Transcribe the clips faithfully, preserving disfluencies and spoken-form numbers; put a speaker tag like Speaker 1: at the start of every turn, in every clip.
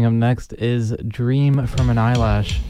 Speaker 1: up next is Dream from an Eyelash.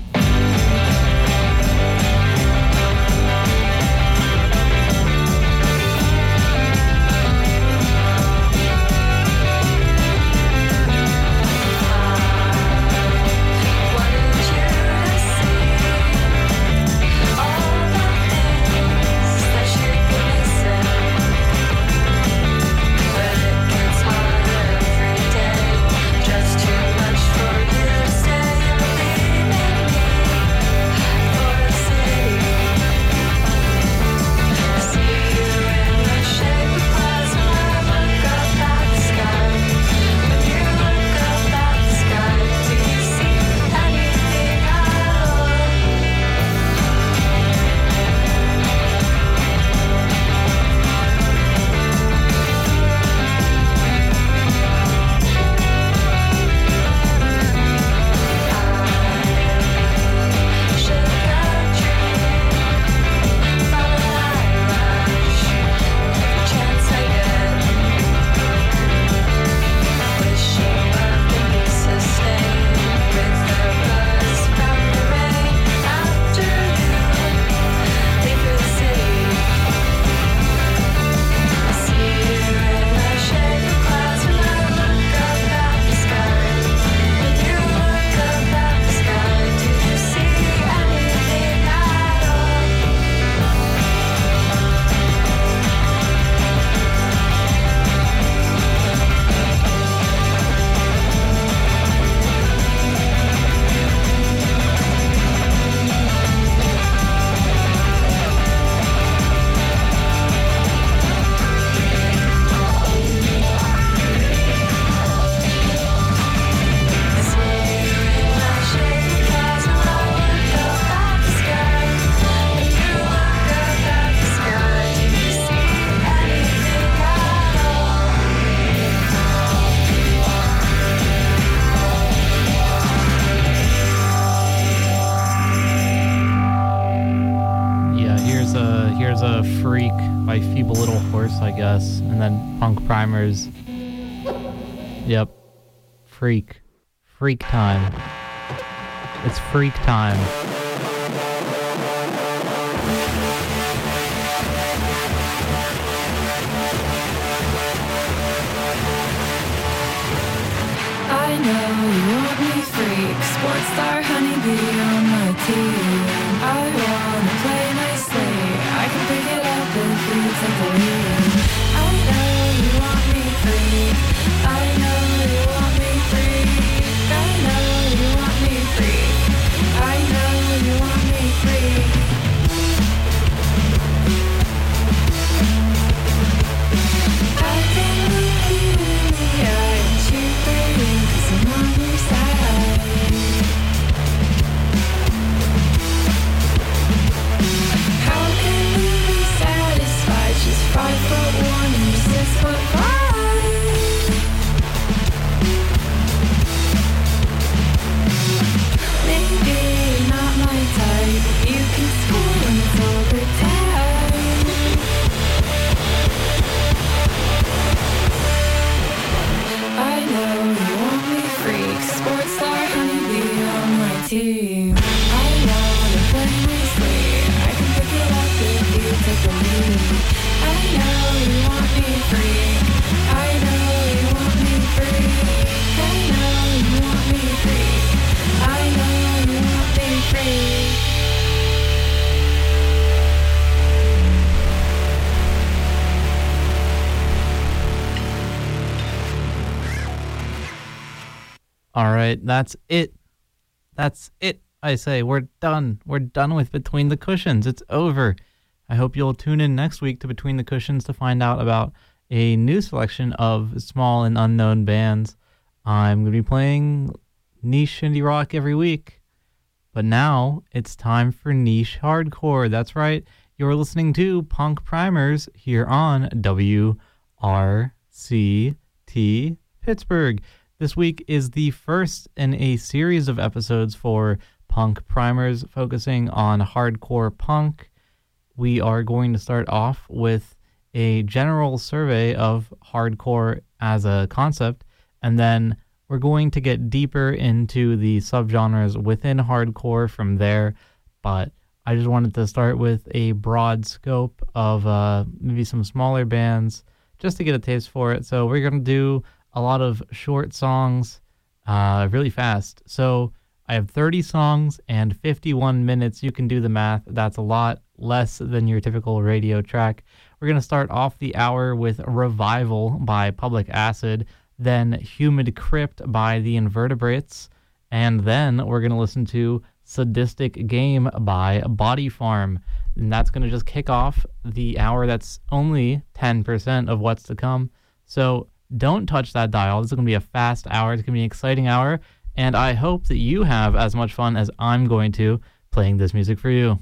Speaker 1: I guess, and then Punk Primers. Yep. Freak. Freak time. It's freak time.
Speaker 2: I know you want me freak, sports star honeybee on my team. I wanna play nicely, I can pick it up if you take the lead. I know you want me freak, I know you want me freak, I know you want me freak, I know you want me freak. I can look you in the eye and cheer for you, 'cause I'm on your side. How can we be satisfied? She's five foot one and you're six foot five. Maybe you're not my type, but you can score when it's overtime. I know you want me freak, sports star honeybee on my team. I wanna play nicely, I can pick it up if you take the lead. I know you want me freak, I know you want me freak, I know you want me freak, I know you want me freak.
Speaker 1: All right, that's it. That's it. I say we're done. We're done with Between the Cushions. It's over. I hope you'll tune in next week to Between the Cushions to find out about a new selection of small and unknown bands. I'm going to be playing niche indie rock every week. But now it's time for niche hardcore. That's right. You're listening to Punk Primers here on W R C T Pittsburgh. This week is the first in a series of episodes for Punk Primers focusing on hardcore punk. We are going to start off with a general survey of hardcore as a concept, and then We're going to get deeper into the subgenres within hardcore from there, but I just wanted to start with a broad scope of uh, maybe some smaller bands just to get a taste for it. So we're going to do a lot of short songs uh, really fast. So I have thirty songs and fifty-one minutes. You can do the math. That's a lot less than your typical radio track. We're going to start off the hour with Revival by Public Acid, then Humid Crypt by The Invertebrates, and then we're going to listen to Sadistic Game by Body Farm. And that's going to just kick off the hour that's only ten percent of what's to come. So don't touch that dial. This is going to be a fast hour. It's going to be an exciting hour. And I hope that you have as much fun as I'm going to playing this music for you.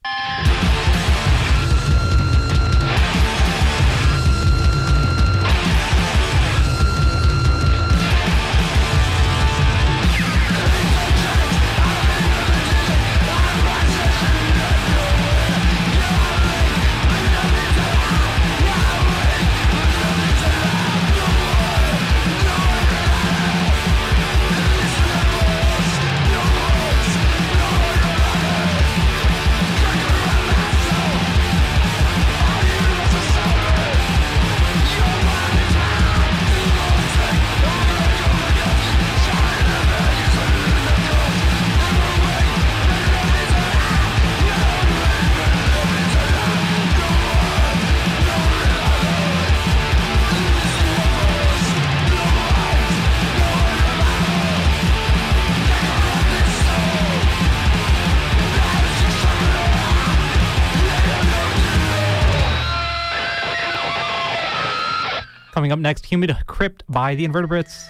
Speaker 1: Coming up next, Humid Crypt by The Invertebrates.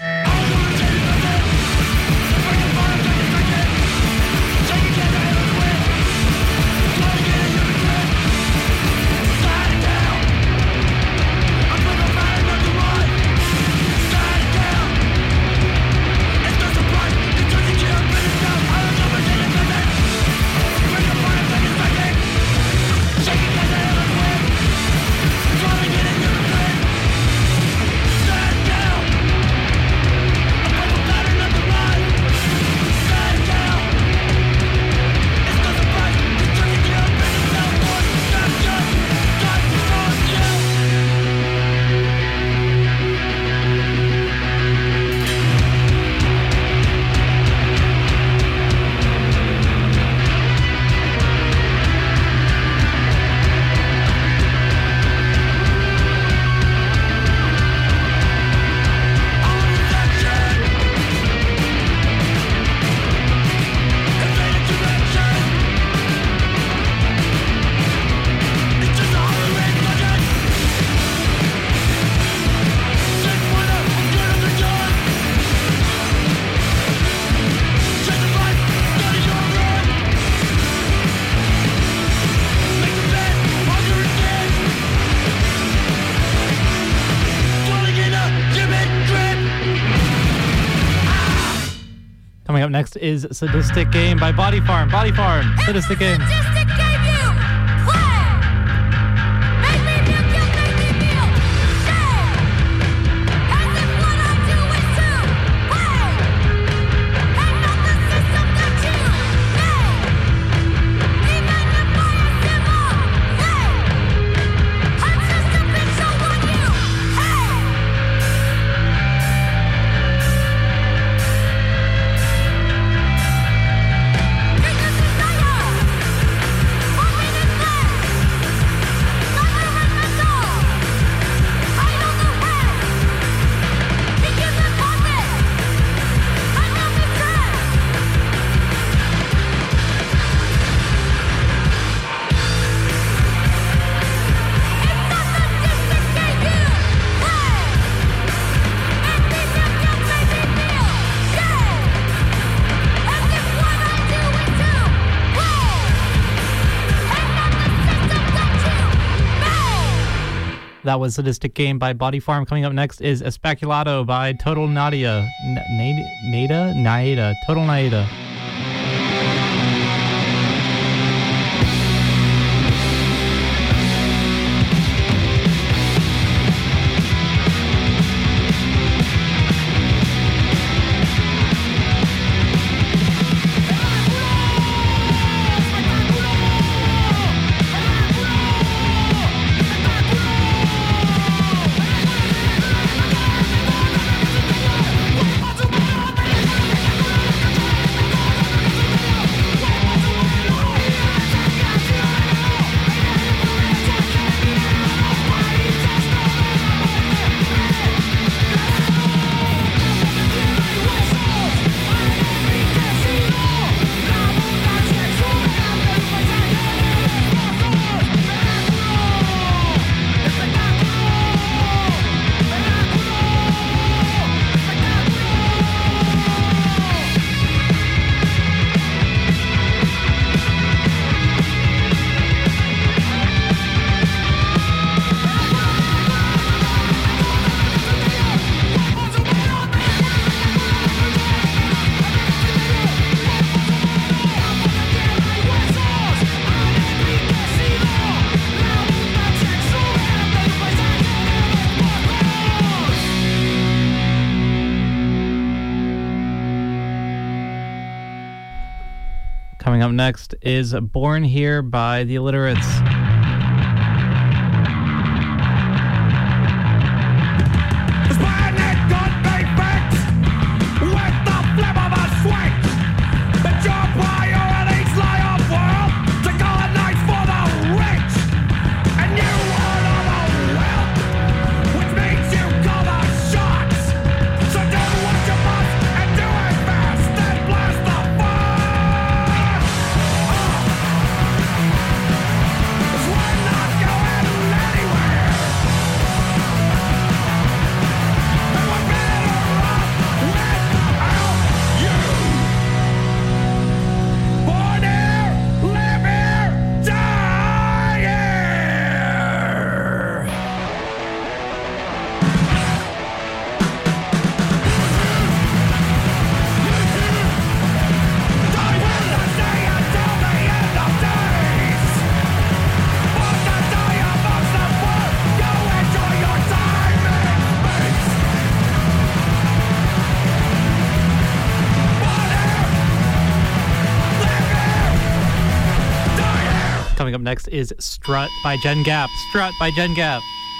Speaker 1: Coming up next is Sadistic Game by Body Farm. Body Farm, Sadistic Game.
Speaker 3: Sadistic Game you play. Make me feel guilt, make me feel shame. As if what I do is to play. And not the system that you made. Even if I assimilate. I'm just a bitch of what you hate.
Speaker 1: That was Sadistic Game by Body Farm. Coming up next is Especulato by Total Nadia. N- Nada? Naida. Total Naida. Coming up next is Born Here by the Illiterates. Coming up next is Strut by Jen Gap. Strut by Jen Gap.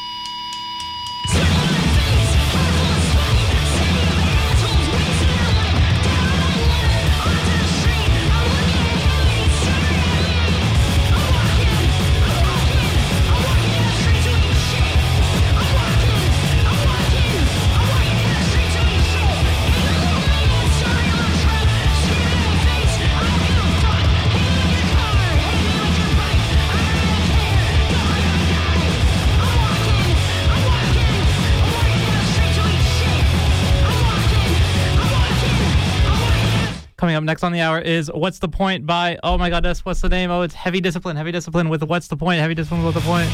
Speaker 1: Coming up next on the hour is What's the Point by, oh my god, that's, what's the name? Oh, it's Heavy Discipline. Heavy Discipline with What's the Point? Heavy Discipline with the Point.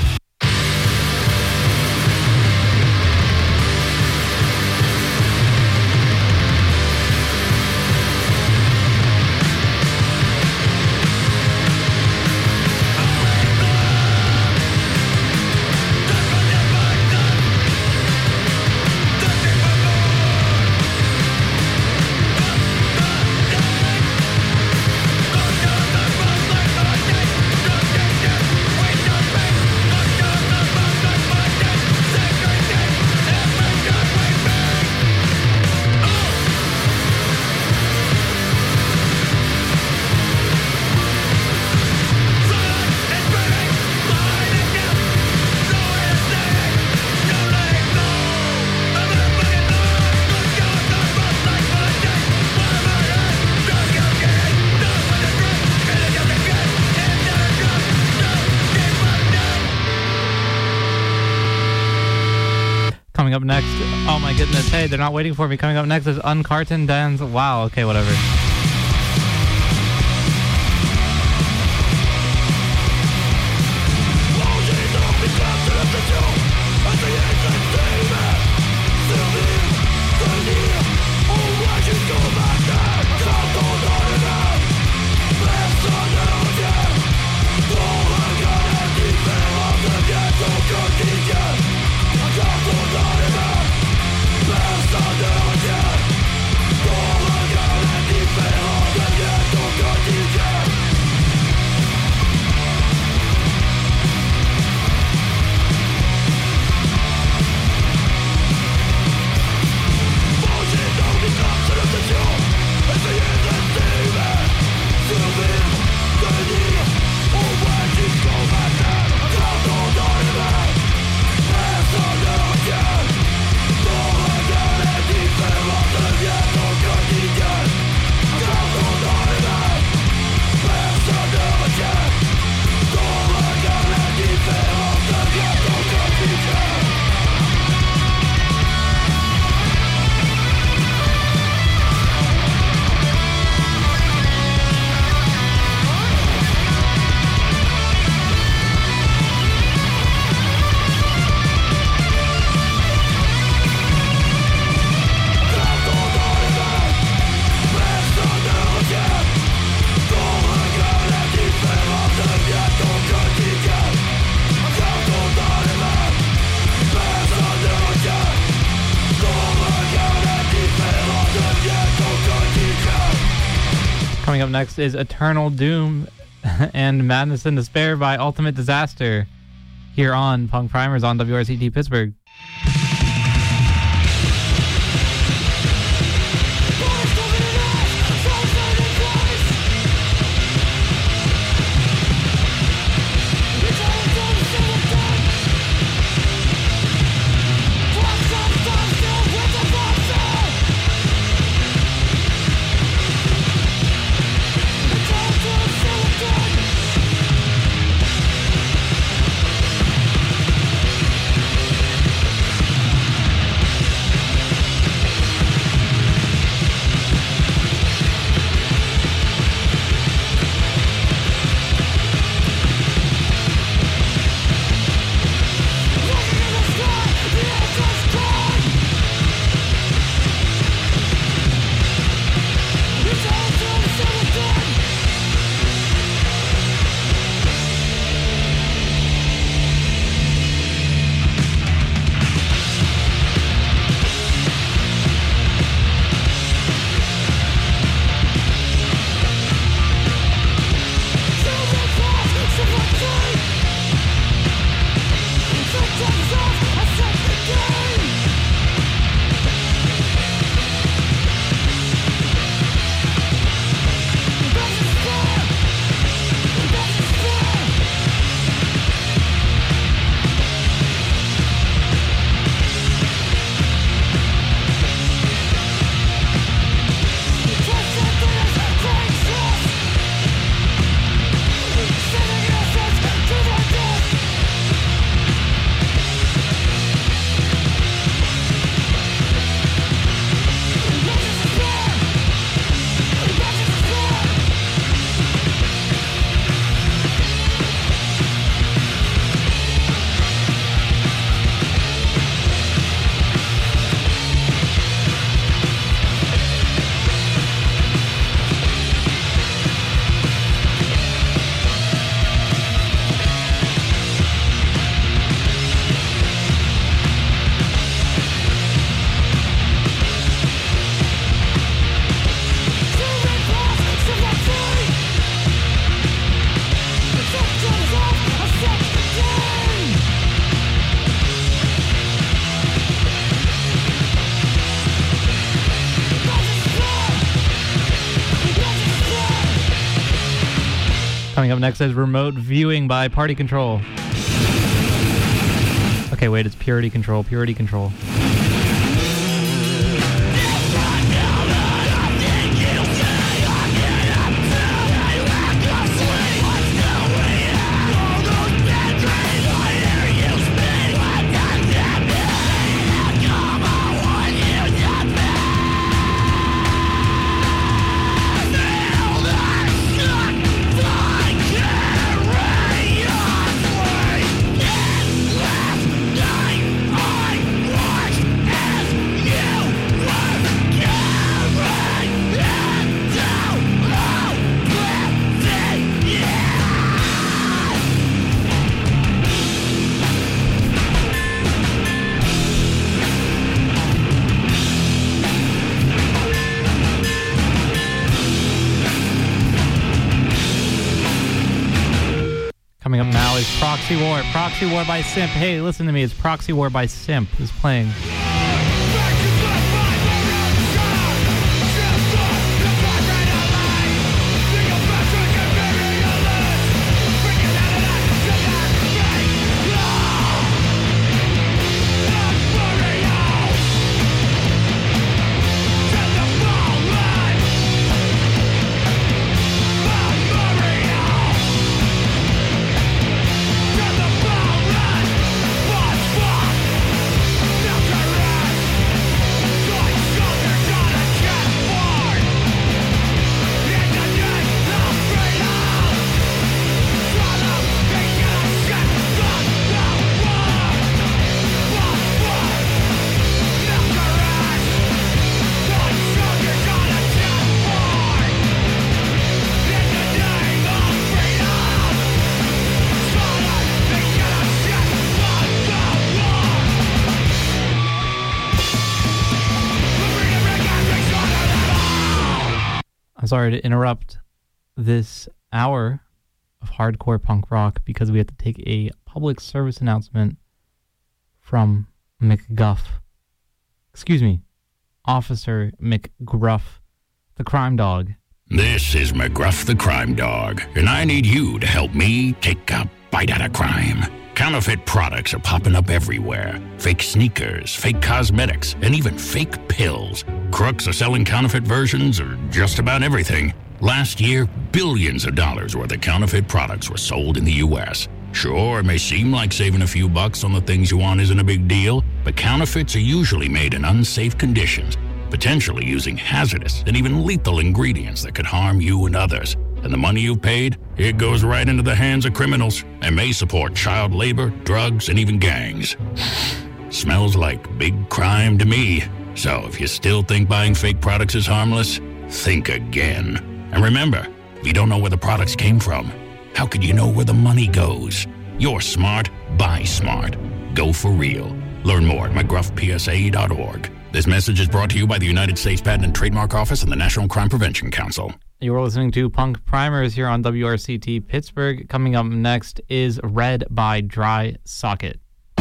Speaker 1: Coming up next, oh my goodness, hey, they're not waiting for me. Coming up next is Uncarton Dance. Wow, okay, whatever.
Speaker 4: Deep
Speaker 1: Coming up next is Eternal Doom and Madness and Despair by Ultimate Disaster here on Punk Primers on W R C T Pittsburgh. Coming up next is Remote Viewing by Party Control. Okay, wait, it's Purity Control, Purity Control. Coming up now is Proxy War. Proxy War by Simp. Hey, listen to me. It's Proxy War by Simp is playing. Sorry to interrupt. this hour of hardcore punk rock because we have to take a public service announcement from McGuff. Excuse me, Officer McGruff, the crime dog.
Speaker 4: This is McGruff the Crime Dog, and I need you to help me take a bite out of crime. Counterfeit products are popping up everywhere. Fake sneakers, fake cosmetics, and even fake pills. Crooks are selling counterfeit versions of just about everything. Last year, billions of dollars worth of counterfeit products were sold in the U S Sure, it may seem like saving a few bucks on the things you want isn't a big deal, but counterfeits are usually made in unsafe conditions, potentially using hazardous and even lethal ingredients that could harm you and others. And the money you've paid, it goes right into the hands of criminals and may support child labor, drugs, and even gangs. Smells like big crime to me. So if you still think buying fake products is harmless, think again. And remember, if you don't know where the products came from, how could you know where the money goes? You're smart, buy smart. Go for real. Learn more at mcgruff p s a dot org. This message is brought to you by the United States Patent and Trademark Office and the National Crime Prevention Council.
Speaker 1: You're listening to Punk Primers here on W R C T Pittsburgh. Coming up next is Red by Dry Socket.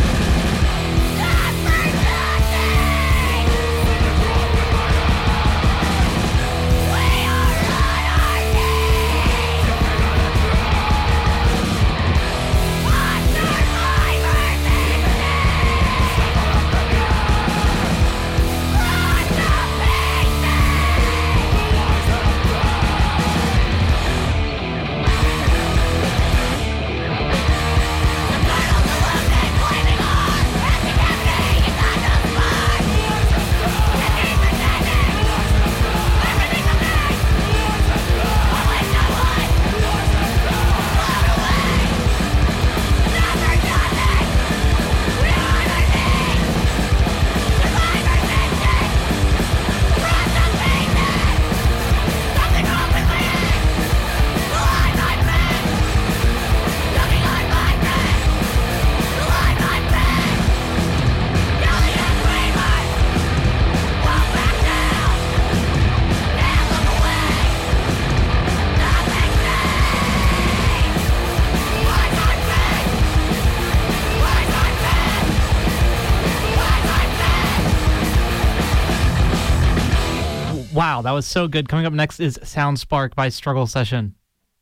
Speaker 1: Wow, that was so good. Coming up next is Sound Spark by Struggle Session.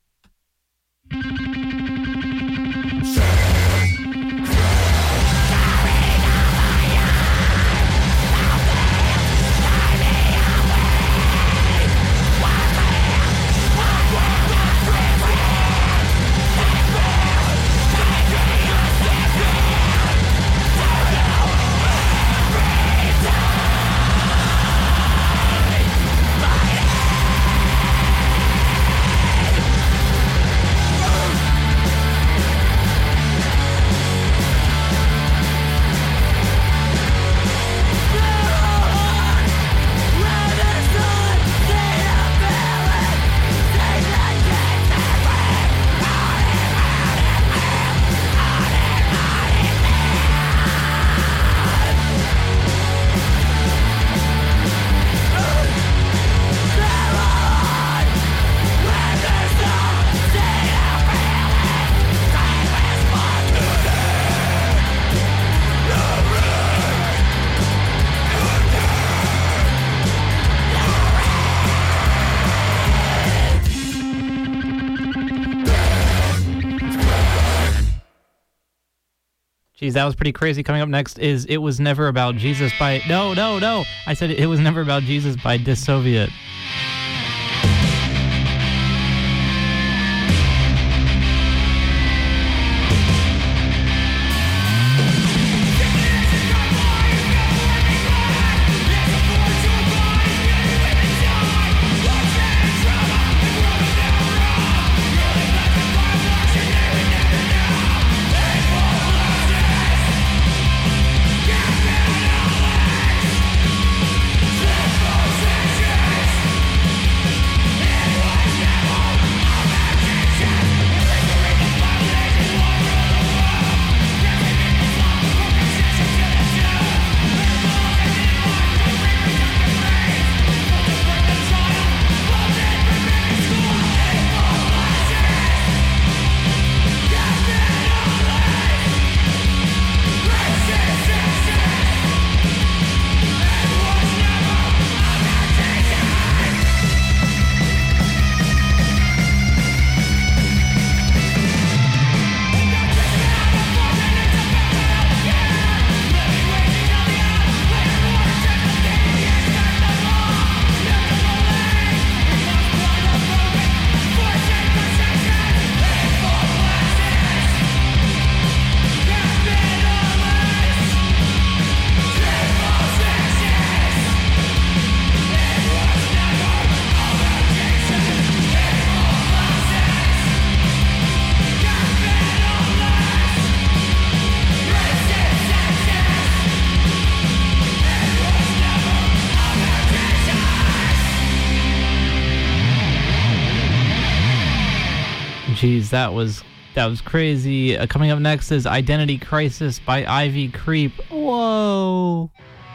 Speaker 1: Geez, that was pretty crazy. Coming up next is It Was Never About Jesus by... No, no, no. I said It Was Never About Jesus by Dissoviet.
Speaker 3: Positions.
Speaker 1: Jeez, that was that was crazy. Uh, coming up next is Identity Crisis by Ivy Creep. Whoa.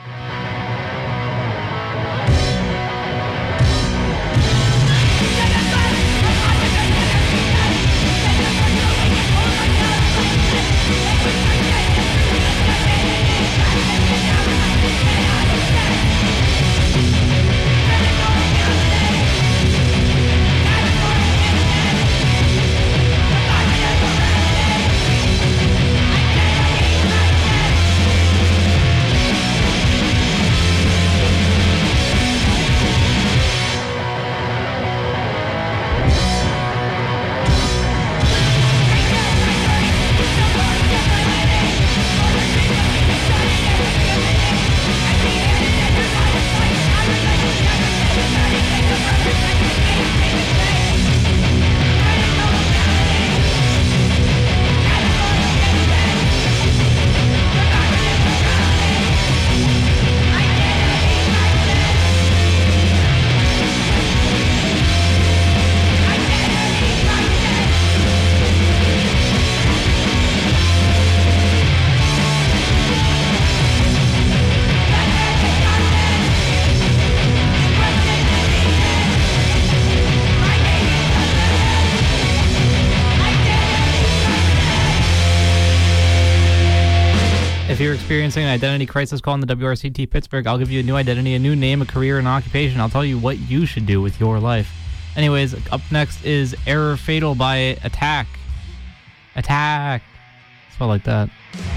Speaker 1: If you're experiencing an identity crisis, call in the W R C T Pittsburgh. I'll give you a new identity, a new name, a career, an occupation. I'll tell you what you should do with your life. Anyways, up next is Error Fatal by Attack. Attack. Spell like that.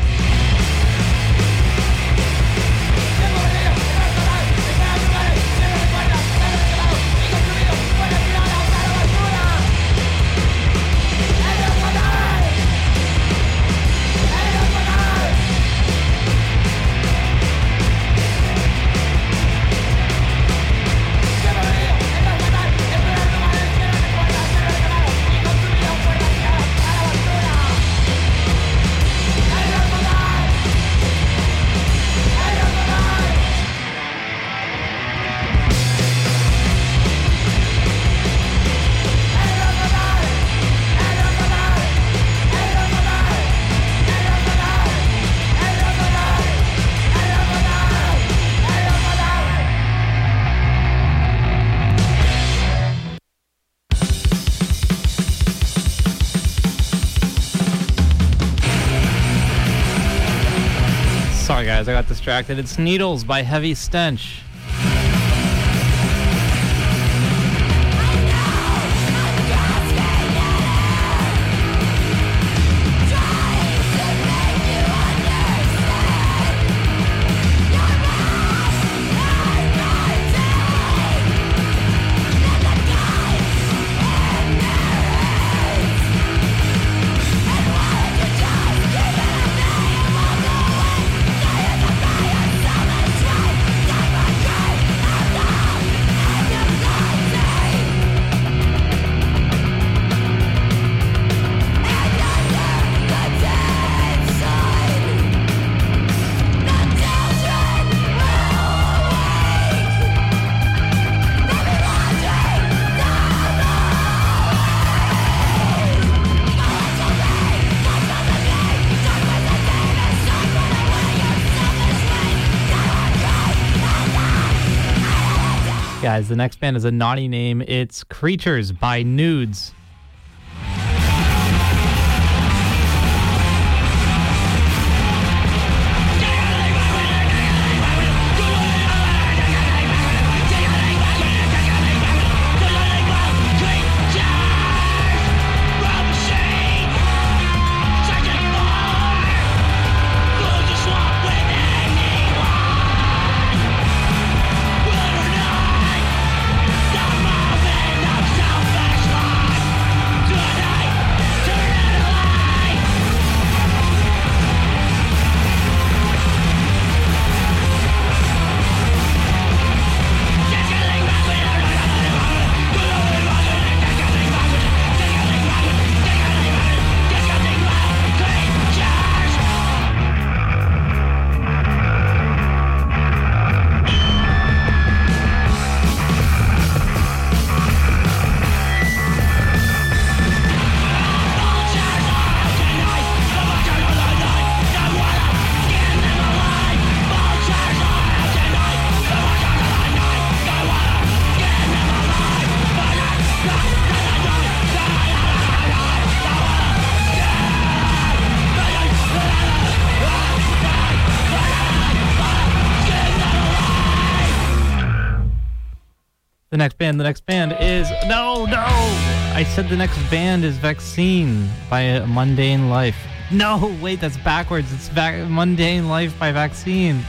Speaker 1: Sorry guys, I got distracted. It's Needles by Heavy Stench. Guys, the next band is a naughty name. It's Creatures by Nudes. The next band, the next band is... No, no! I said the next band is Vaccine by Mundane Life. No, wait, that's backwards. It's Va- Mundane Life by Vaccine.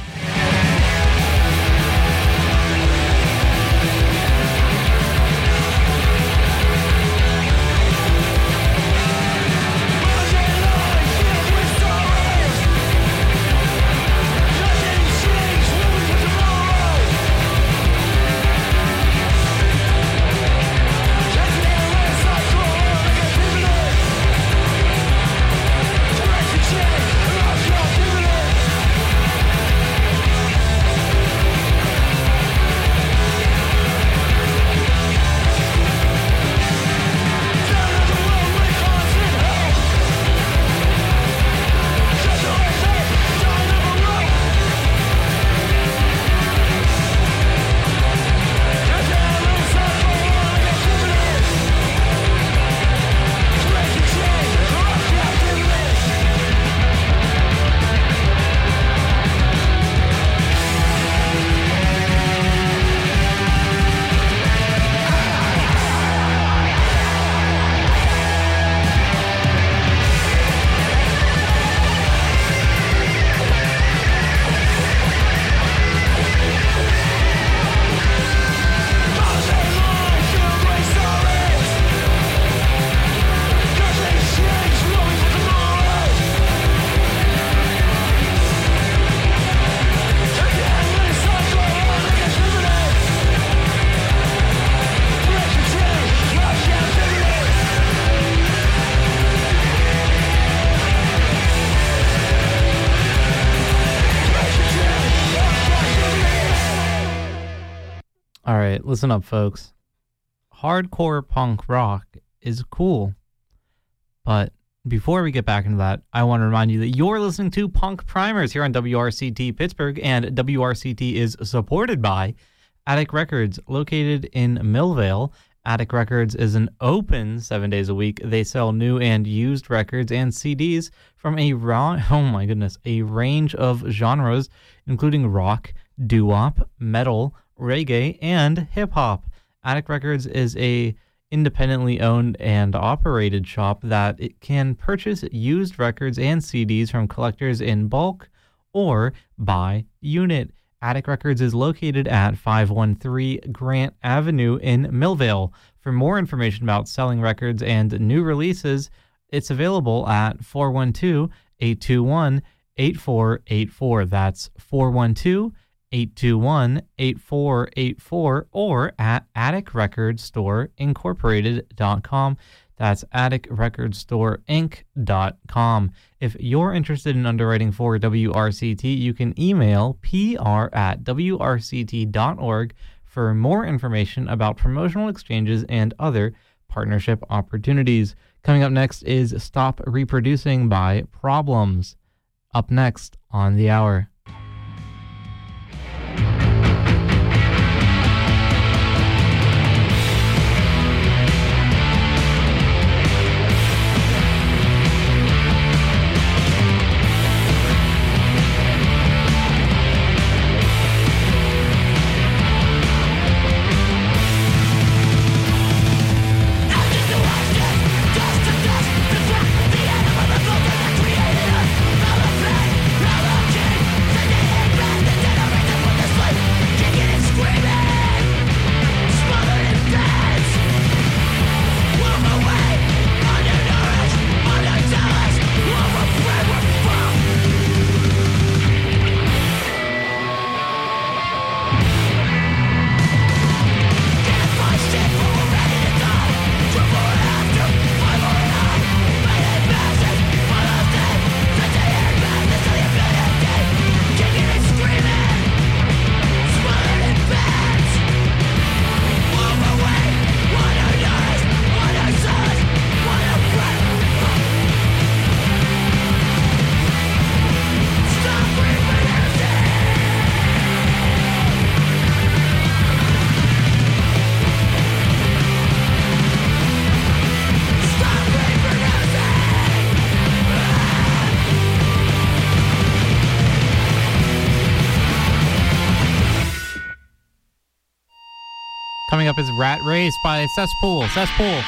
Speaker 1: All right, listen up, folks. Hardcore punk rock is cool. But before we get back into that, I want to remind you that you're listening to Punk Primers here on W R C T Pittsburgh, and W R C T is supported by Attic Records, located in Millvale. Attic Records is an open seven days a week. They sell new and used records and C Ds from a raw, oh my goodness, a range of genres, including rock, doo-wop, metal, reggae, and hip-hop. Attic Records is a independently owned and operated shop that it can purchase used records and C Ds from collectors in bulk or by unit. Attic Records is located at five one three Grant Avenue in Millvale. For more information about selling records and new releases, it's available at four one two, eight two one, eight four eight four. That's four one two, eight two one, eight four eight four or at attic record store incorporated dot com. That's attic record store inc dot com. If you're interested in underwriting for W R C T, you can email P R at W R C T dot org for more information about promotional exchanges and other partnership opportunities. Coming up next is Stop Reproducing by Problems. Up next on The Hour.
Speaker 3: The
Speaker 1: Coming up is Rat Race by Cesspool. Cesspool.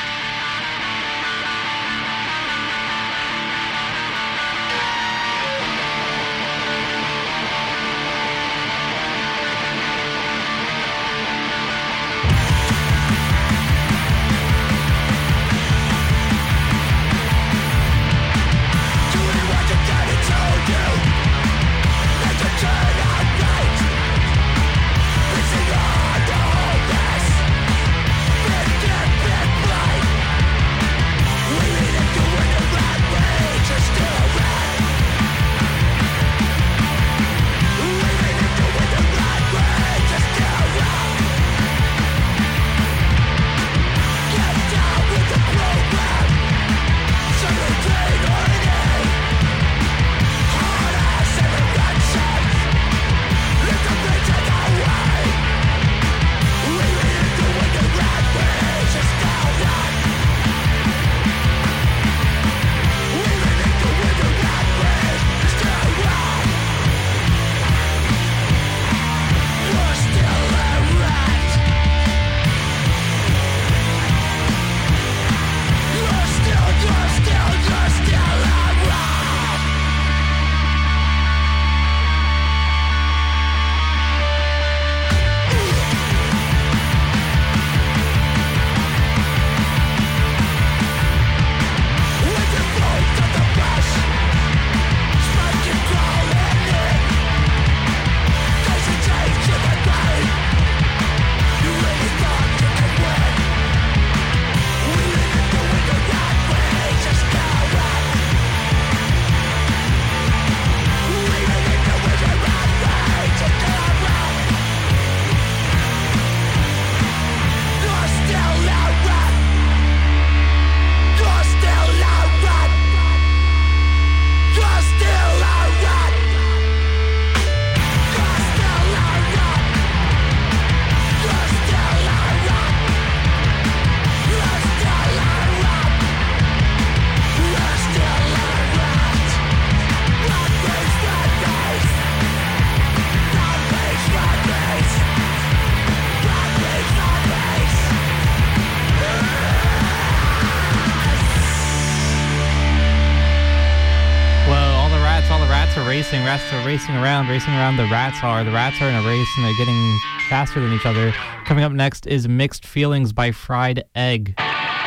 Speaker 1: Racing, rats are racing around, racing around. The rats are. The rats are in a race and they're getting faster than each other. Coming up next is Mixed Feelings by Fried Egg.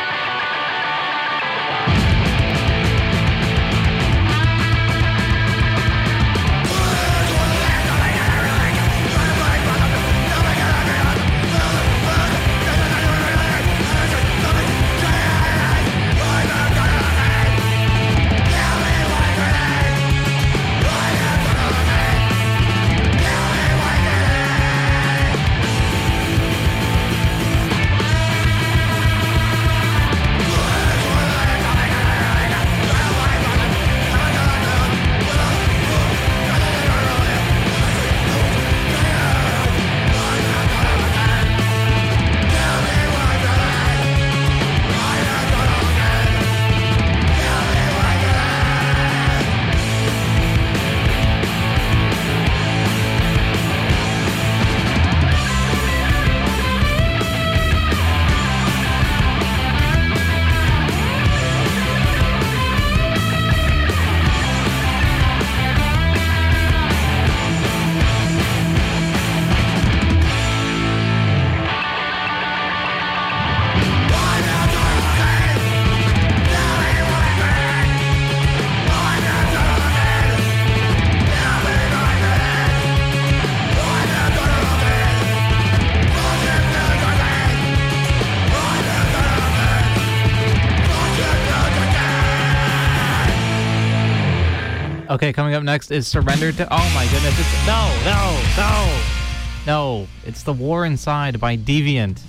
Speaker 1: Okay, coming up next is Surrender to... Oh my goodness, it's... No, no, no! No, it's The War Inside by Deviant.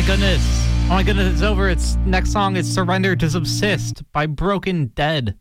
Speaker 1: goodness. Oh my goodness, it's over. Its next song is Surrender to Subsist by Broken Dead.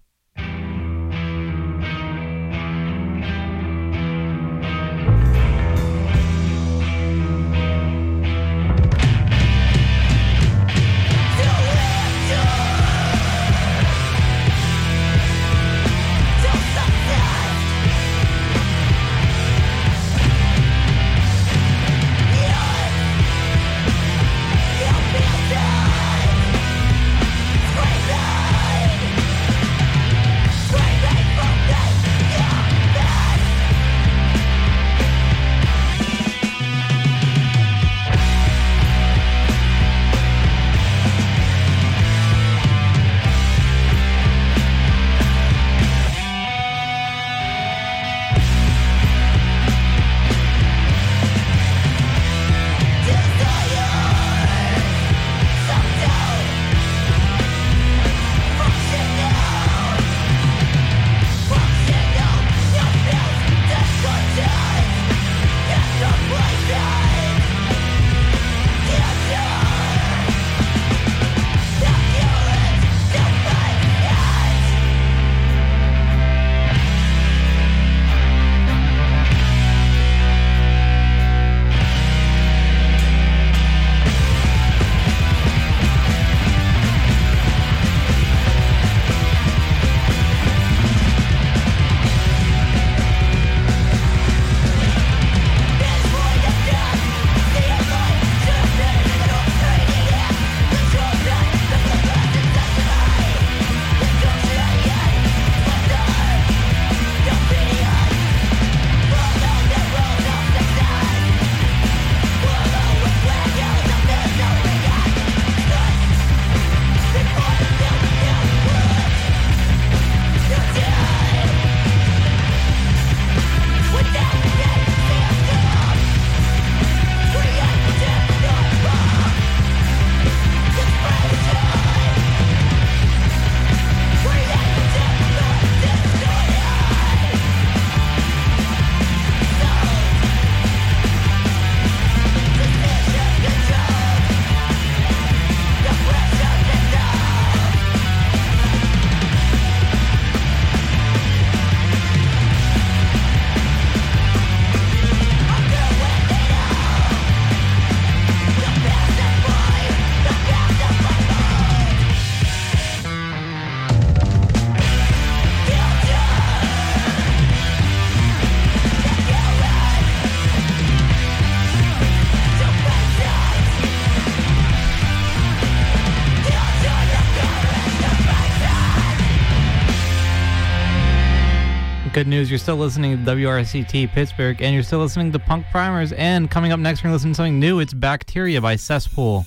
Speaker 1: Good news, you're still listening to W R C T Pittsburgh, and you're still listening to Punk Primers, and coming up next, we're going to listen to something new. It's Bacteria by Cesspool.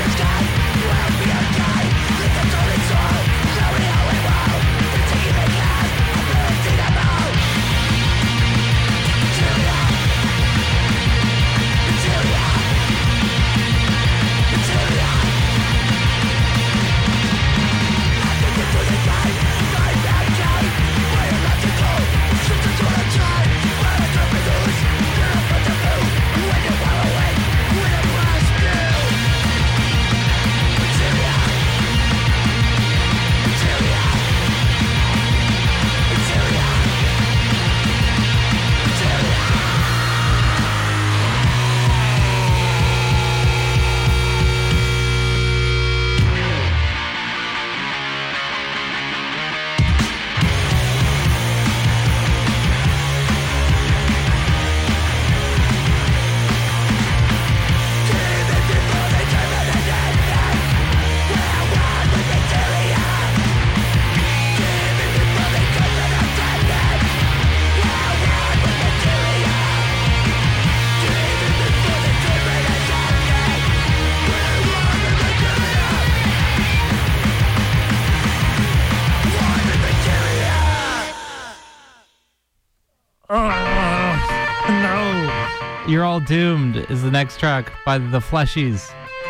Speaker 5: Taking it
Speaker 1: You're All Doomed is the next track by the Fleshies.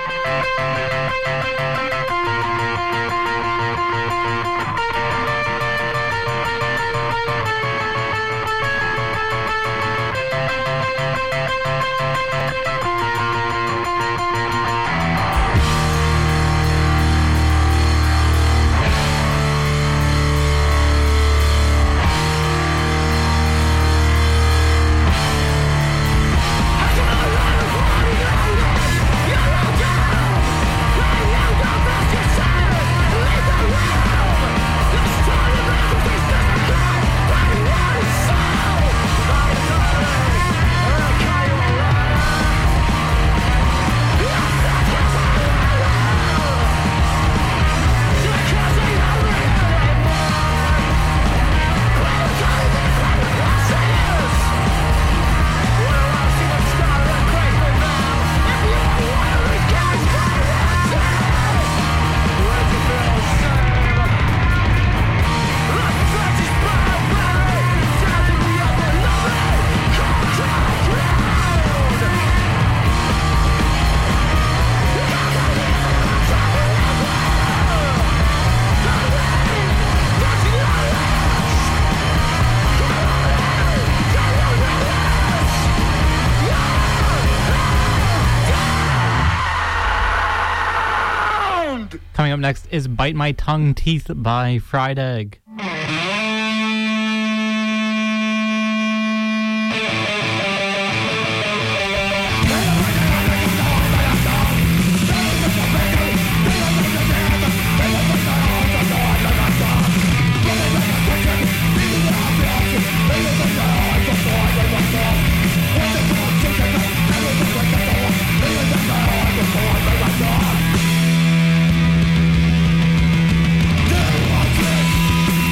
Speaker 1: Coming up next is Bite My Tongue Teeth by Fried Egg.
Speaker 5: Never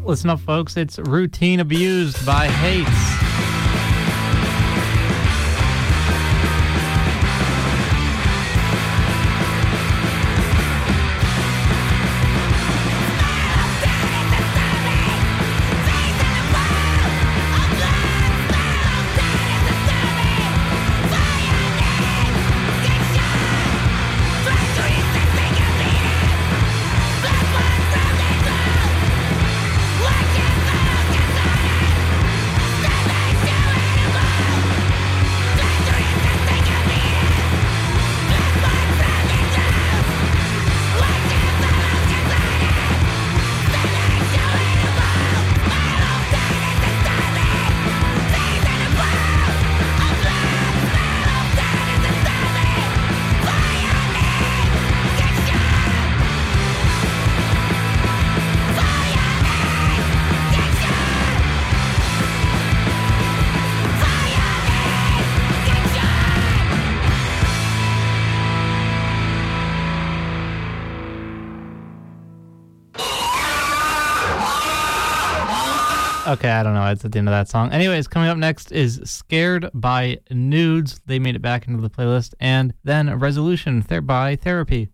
Speaker 1: Listen up, folks. It's Routine Abused by Hates. Okay, I don't know. It's at the end of that song. Anyways, coming up next is Scared by Nudes. They made it back into the playlist. And then Resolution th- by Therapy.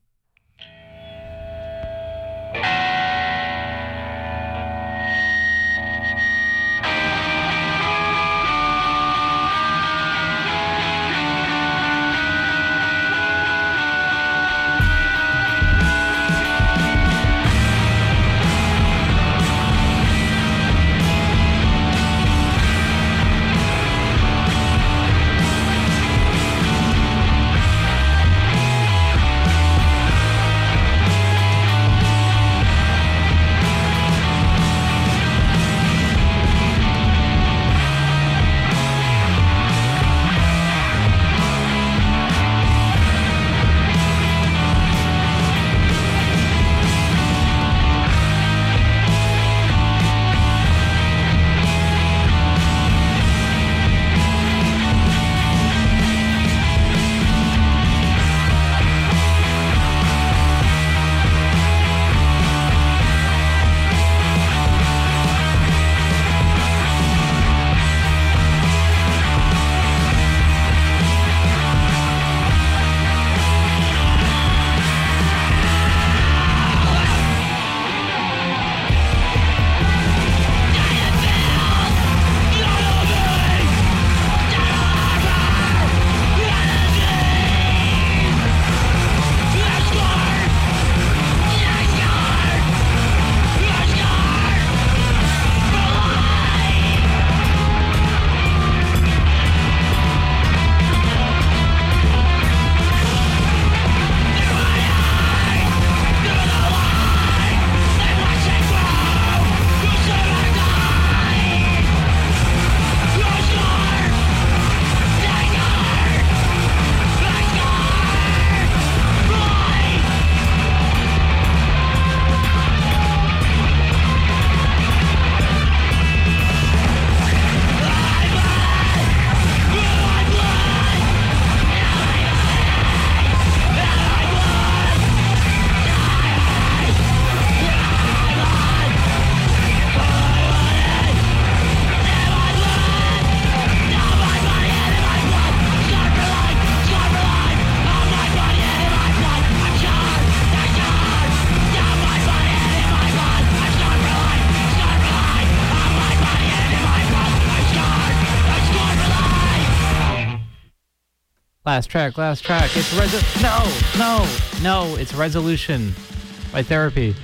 Speaker 1: Last track, last track. It's Reso- No, no, no. It's Resolution by Therapy.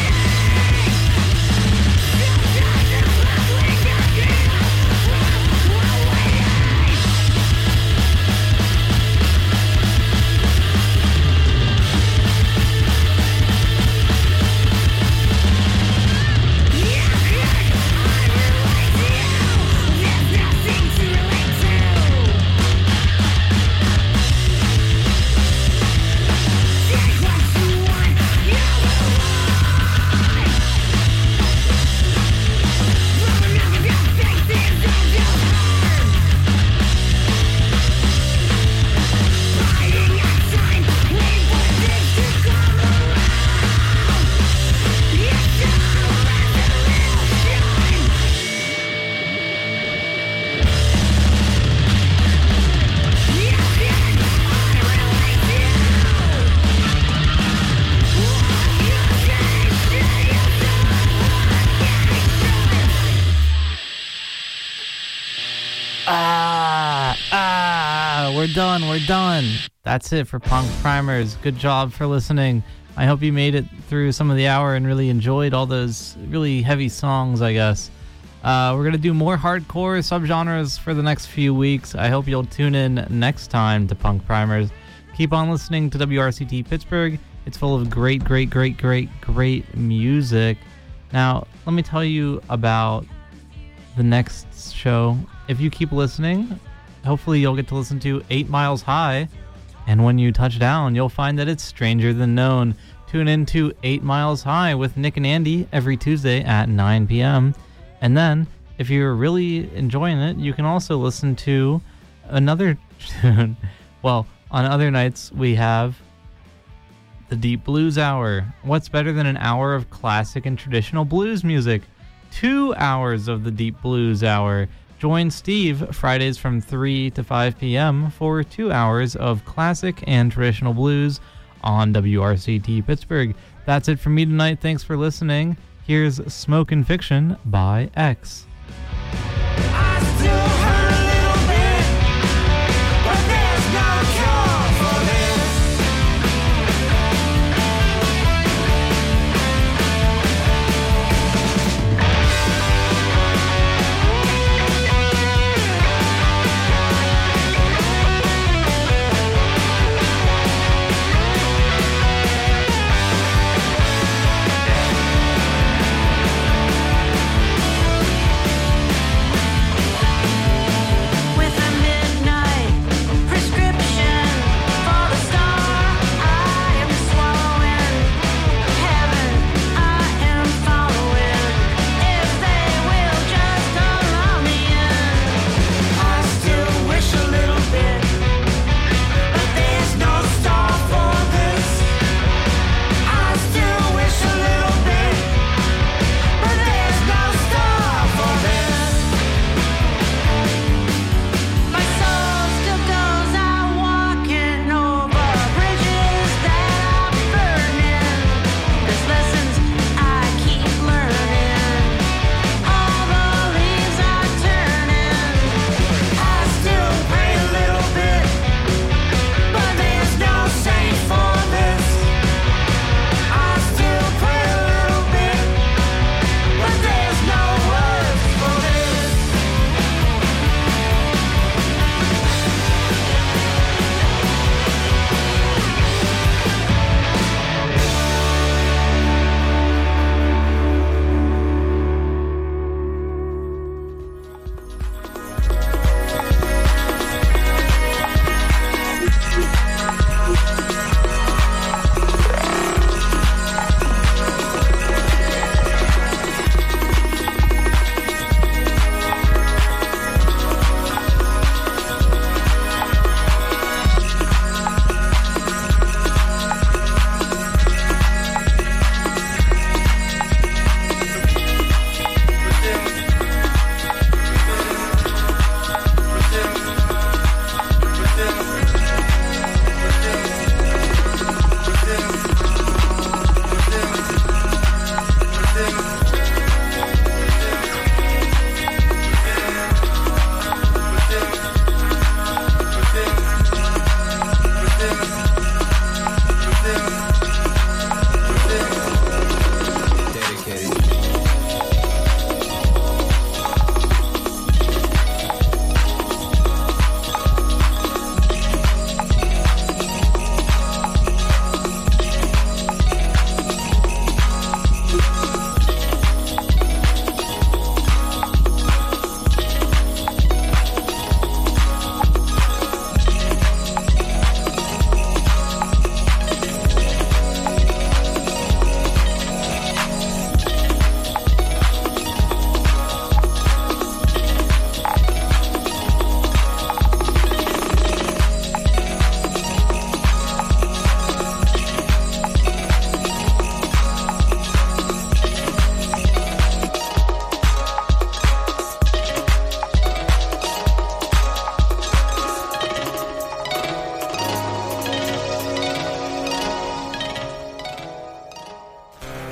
Speaker 3: Sometimes
Speaker 1: we're done. We're done. That's it for Punk Primers. Good job for listening. I hope you made it through some of the hour and really enjoyed all those really heavy songs, I guess. Uh, we're going to do more hardcore subgenres for the next few weeks. I hope you'll tune in next time to Punk Primers. Keep on listening to W R C T Pittsburgh. It's full of great, great, great, great, great music. Now, let me tell you about the next show. If you keep listening, hopefully you'll get to listen to Eight Miles High. And when you touch down, you'll find that it's Stranger Than Known. Tune in to Eight Miles High with Nick and Andy every Tuesday at nine p.m. And then, if you're really enjoying it, you can also listen to another tune. Well, on other nights, we have the Deep Blues Hour. What's better than an hour of classic and traditional blues music? Two hours of the Deep Blues Hour. Join Steve Fridays from three to five p.m. for two hours of classic and traditional blues on W R C T Pittsburgh. That's it from me tonight. Thanks for listening. Here's Smokin' Fiction by X.
Speaker 5: I still hurt a little bit, but there's no cure for this.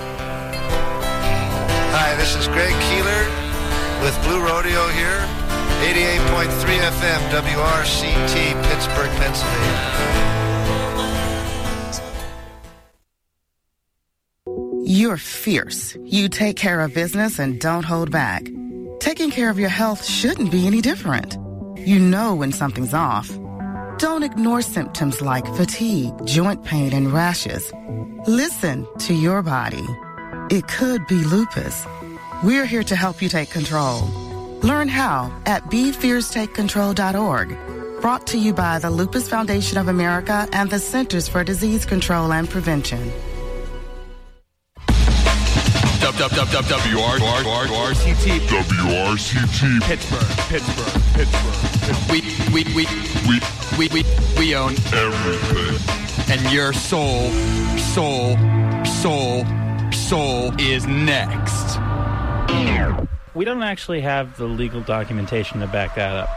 Speaker 6: Hi, this is Greg Keeler with Blue Rodeo here. eighty-eight point three F M, W R C T, Pittsburgh, Pennsylvania.
Speaker 7: You're fierce. You take care of business and don't hold back. Taking care of your health shouldn't be any different. You know when something's off. Don't ignore symptoms like fatigue, joint pain, and rashes. Listen to your body. It could be lupus. We're here to help you take control. Learn how at be fierce take control dot org. Brought to you by the Lupus Foundation of America and the Centers for Disease Control and Prevention.
Speaker 8: W R C T W R C T Pittsburgh, Pittsburgh, Pittsburgh. We we we we we we we own everything. And your soul, soul, soul, soul is next.
Speaker 9: We don't actually have the legal documentation to back that up.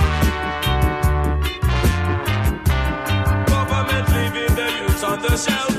Speaker 5: on the shelf.